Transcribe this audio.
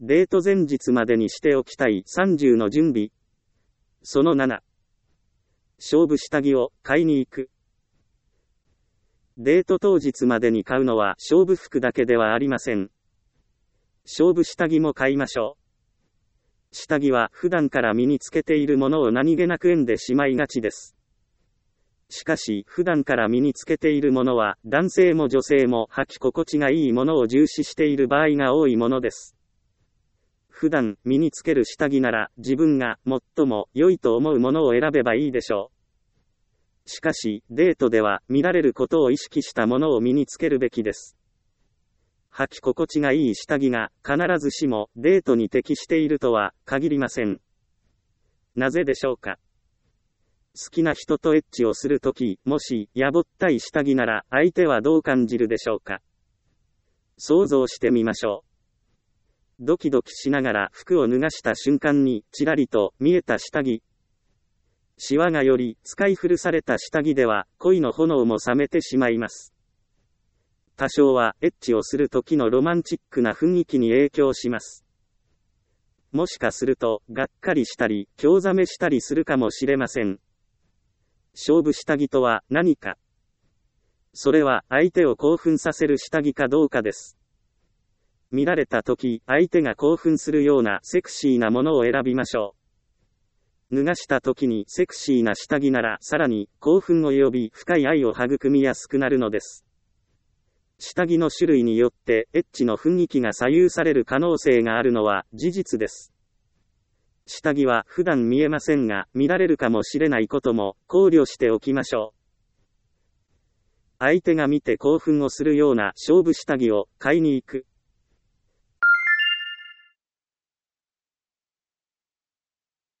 デート前日までにしておきたい30の準備。その7。勝負下着を買いに行く。デート当日までに買うのは勝負服だけではありません。勝負下着も買いましょう。下着は普段から身につけているものを何気なく選んでしまいがちです。しかし、普段から身につけているものは、男性も女性も履き心地がいいものを重視している場合が多いものです。普段身につける下着なら、自分が最も良いと思うものを選べばいいでしょう。しかし、デートでは見られることを意識したものを身につけるべきです。履き心地がいい下着が必ずしもデートに適しているとは限りません。なぜでしょうか。好きな人とエッチをするとき、もしやぼったい下着なら相手はどう感じるでしょうか。想像してみましょう。ドキドキしながら服を脱がした瞬間にちらりと見えた下着。シワがより使い古された下着では恋の炎も冷めてしまいます。多少はエッチをする時のロマンチックな雰囲気に影響します。もしかするとがっかりしたり興ざめしたりするかもしれません。勝負下着とは何か。それは相手を興奮させる下着かどうかです。見られた時、相手が興奮するようなセクシーなものを選びましょう。脱がした時にセクシーな下着ならさらに興奮を呼び深い愛を育みやすくなるのです。下着の種類によってエッチの雰囲気が左右される可能性があるのは事実です。下着は普段見えませんが、見られるかもしれないことも考慮しておきましょう。相手が見て興奮をするような勝負下着を買いに行く。